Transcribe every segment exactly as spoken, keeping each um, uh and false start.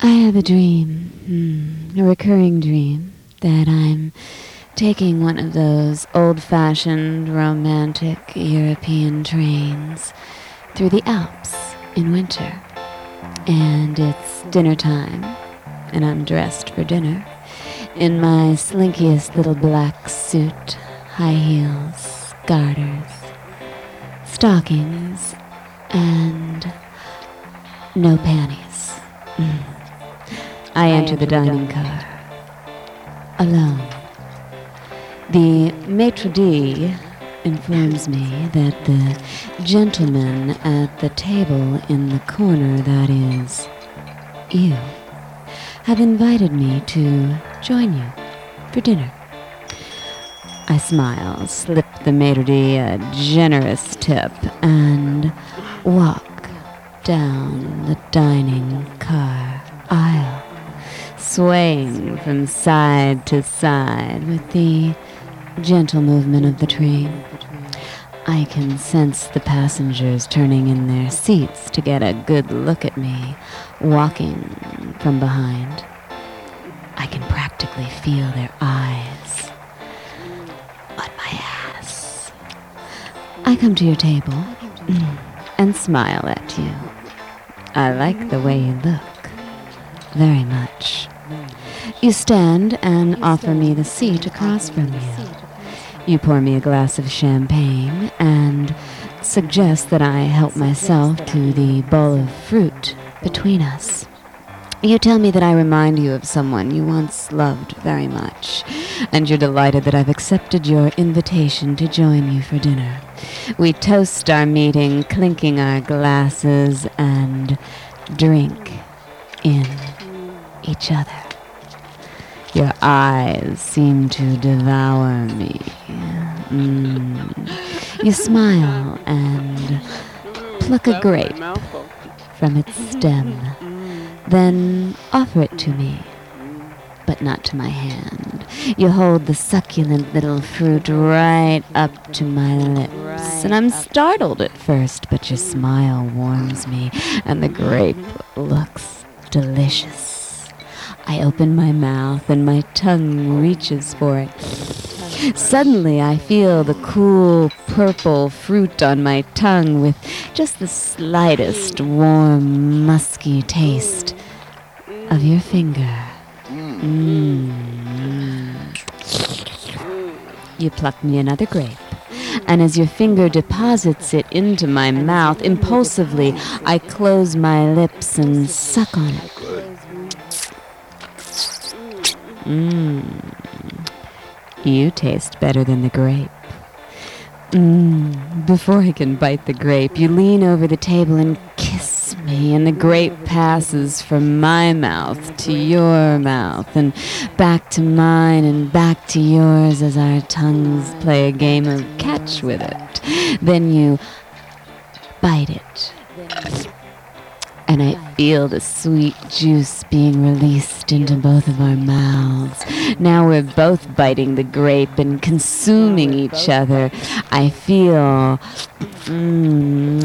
I have a dream, hmm, a recurring dream, that I'm taking one of those old-fashioned, romantic European trains through the Alps in winter. And it's dinner time, and I'm dressed for dinner in my slinkiest little black suit, high heels, garters, stockings, and no panties. Mm. I enter the dining car, alone. The maitre d' informs me that the gentleman at the table in the corner, that is, you, have invited me to join you for dinner. I smile, slip the maitre d' a generous tip, and walk down the dining car aisle, swaying from side to side with the gentle movement of the train. I can sense the passengers turning in their seats to get a good look at me, walking from behind. I can practically feel their eyes on my ass. I come to your table and smile at you. I like the way you look, very much. You stand and offer me the seat across from you. You pour me a glass of champagne and suggest that I help myself to the bowl of fruit between us. You tell me that I remind you of someone you once loved very much, and you're delighted that I've accepted your invitation to join you for dinner. We toast our meeting, clinking our glasses, and drink in each other. Your eyes seem to devour me. Mm. You smile and pluck a grape from its stem, then offer it to me, but not to my hand. You hold the succulent little fruit right up to my lips, and I'm startled at first, but your smile warms me, and the grape looks delicious. I open my mouth, and my tongue reaches for it. Suddenly, I feel the cool purple fruit on my tongue with just the slightest warm, musky taste of your finger. Mm. You pluck me another grape, and as your finger deposits it into my mouth, impulsively, I close my lips and suck on it. Mmm. You taste better than the grape. Mmm. Before I can bite the grape, you lean over the table and kiss me, and the grape passes from my mouth to your mouth, and back to mine, and back to yours as our tongues play a game of catch with it. Then you bite it, and I feel the sweet juice being released into both of our mouths. Now we're both biting the grape and consuming each other. I feel mm,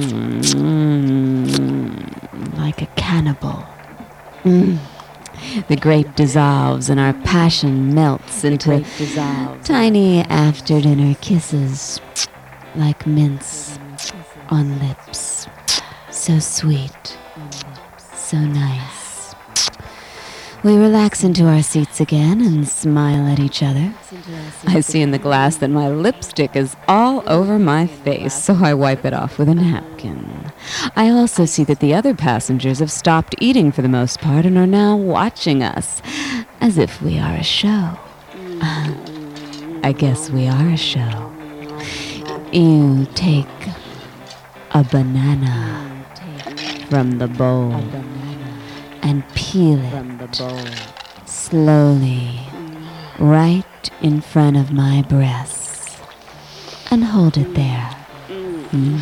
mm, like a cannibal. Mm. The grape dissolves and our passion melts into tiny after-dinner kisses, like mints on lips. So sweet, so nice. We relax into our seats again and smile at each other. I see in the glass that my lipstick is all over my face, so I wipe it off with a napkin. I also see that the other passengers have stopped eating for the most part and are now watching us, as if we are a show. Uh, I guess we are a show. You take a banana from the bowl and peel it slowly right in front of my breasts and hold it there. Mm.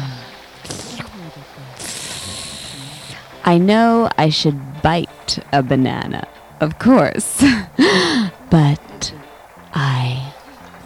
I know I should bite a banana, of course, but I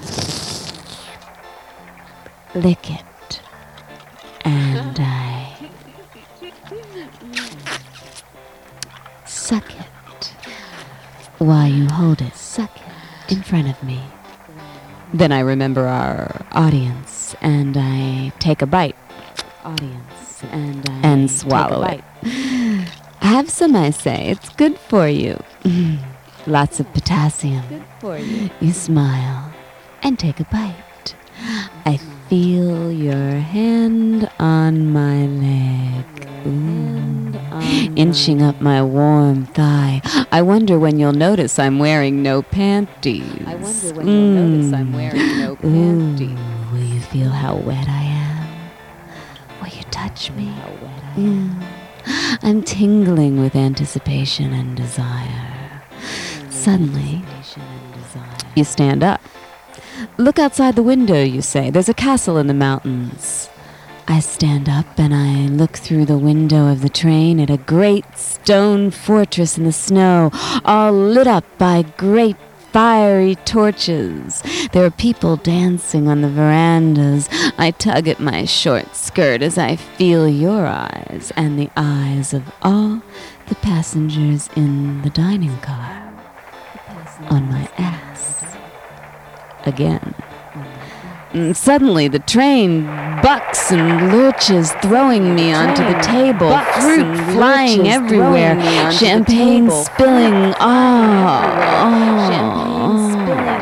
lick it and I suck it while you hold it. Suck it in front of me. Then I remember our audience, and I take a bite. Audience, and I and swallow it. Have some, I say. It's good for you. Lots of potassium. Good for you. You smile and take a bite. I feel your hand on my leg. Ooh. Inching up my warm thigh. I wonder when you'll notice I'm wearing no panties. I wonder when mm. you'll notice I'm wearing no panties. Ooh, will you feel how wet I am? Will you touch me? How wet I am. Mm. I'm tingling with anticipation and desire. Suddenly, you stand up. Look outside the window, you say. There's a castle in the mountains. I stand up and I look through the window of the train at a great stone fortress in the snow, all lit up by great fiery torches. There are people dancing on the verandas. I tug at my short skirt as I feel your eyes and the eyes of all the passengers in the dining car on my ass. Again. And suddenly the train bucks and lurches, throwing me onto the table, fruit flying everywhere, champagne spilling, oh, champagne spilling,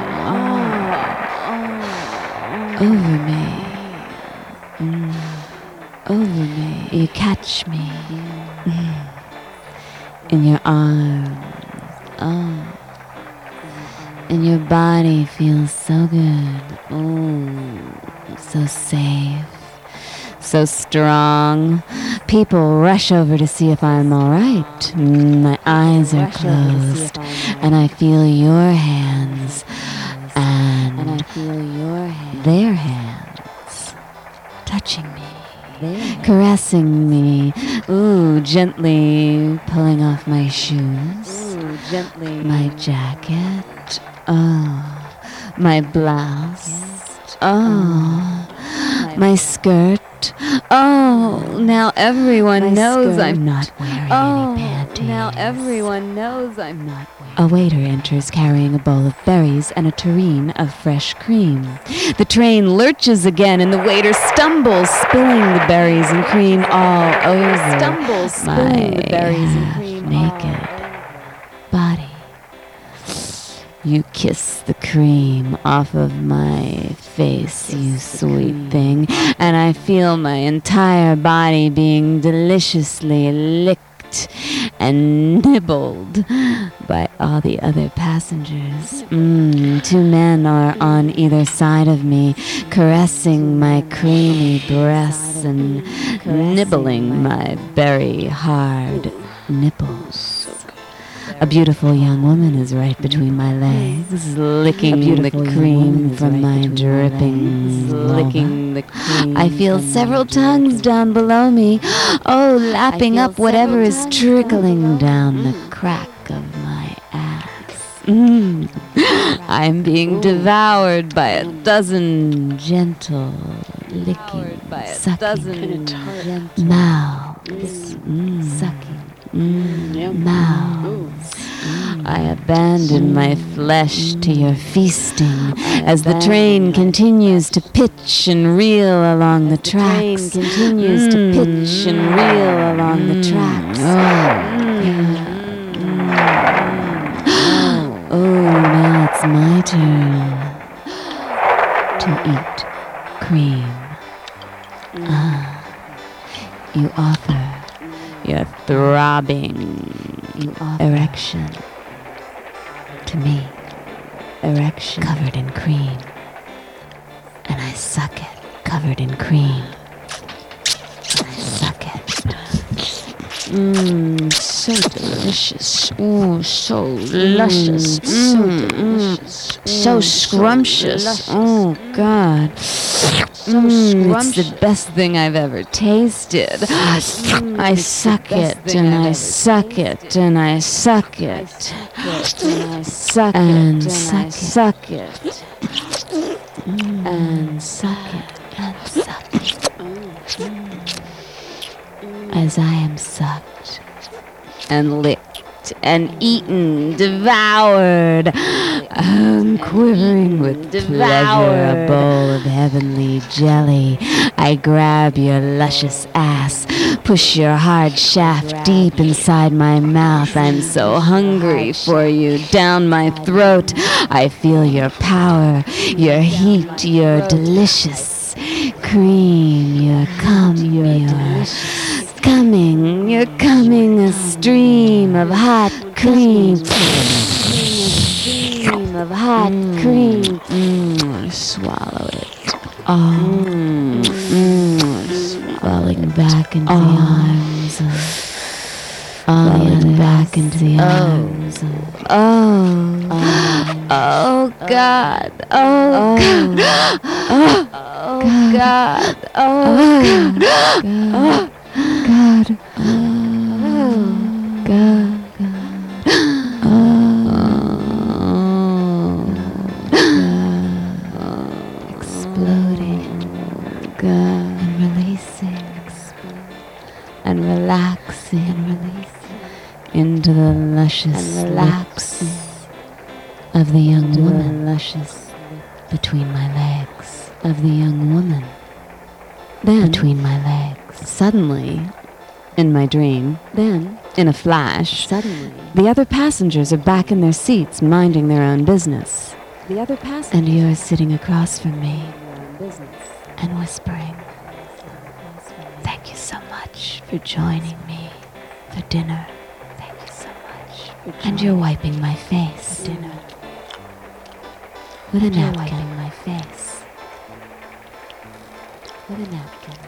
oh, over me, mm. over me. You catch me mm. in your arms, oh. And your body feels so good. Oh, so safe, so strong. People rush over to see if I'm all right. Mm, my eyes are closed, and I feel your hands, and, and I feel your hands, their hands, touching me, caressing me. Ooh, gently pulling off my shoes, Ooh, gently my jacket. Oh, my blouse. Yes. Oh, my, my skirt. Oh, now everyone my knows skirt. I'm not wearing oh, any panties. Now everyone knows I'm not wearing. A waiter enters carrying a bowl of berries and a tureen of fresh cream. The train lurches again, and the waiter stumbles, spilling the berries and cream all over. Stumbles, spilling the berries and cream naked body. You kiss the cream off of my face, you sweet thing, and I feel my entire body being deliciously licked and nibbled by all the other passengers. Mm, two men are on either side of me, caressing my creamy breasts and nibbling my very hard nipples. A beautiful young woman is right between my legs, licking the cream from my dripping licking the cream. I feel several tongues down below me, oh, lapping up whatever is trickling down the crack of my ass. Mm. I'm being devoured by a dozen gentle, licking, sucking mouths, mm. sucking. Mm, mouths. Mm. I abandon my flesh to your feasting as the train continues to pitch and reel along the tracks. The train continues mm. to pitch and reel along mm. the tracks. Oh. Mm. Oh, now it's my turn to eat cream. Mm. Ah, you offer your throbbing you erection to me, erection covered in cream, and I suck it covered in cream, and I suck it. Mmm, so delicious. Oh, so luscious. Mm, so delicious. Mm, so scrumptious. Oh, God. So mm, it's the best thing I've ever tasted. Mm, I suck it, and I suck it, and I suck it, and I suck it, and suck it, and suck it, and suck it. As I am sucked and licked licked and eaten, devoured. I'm quivering with pleasure, a bowl of heavenly jelly. I grab your luscious ass, push your hard shaft deep inside my mouth. I'm so hungry for you, down my throat. I feel your power, your heat, your delicious cream, your cum, your coming, you're coming, a stream of hot cream. Of hot mm. cream. Mm. Swallow it. Oh. Mm. Mm. Falling back into oh. the arms of. Falling back into the arms oh. of. Oh. Oh. Oh God. Oh, oh. God. Oh, oh God. Oh God. Oh God. Oh God. And releasing and relaxing and releasing into the luscious lips of the young woman, luscious between my legs of the young woman. Then between my legs, suddenly, in my dream, then in a flash, suddenly, the other passengers are back in their seats, minding their own business. The other passengers, and you're sitting across from me, and whispering, "Thank you so much for joining me for dinner. Thank you so much for joining." And you're wiping my face for dinner with a napkin. Wiping my face with a napkin.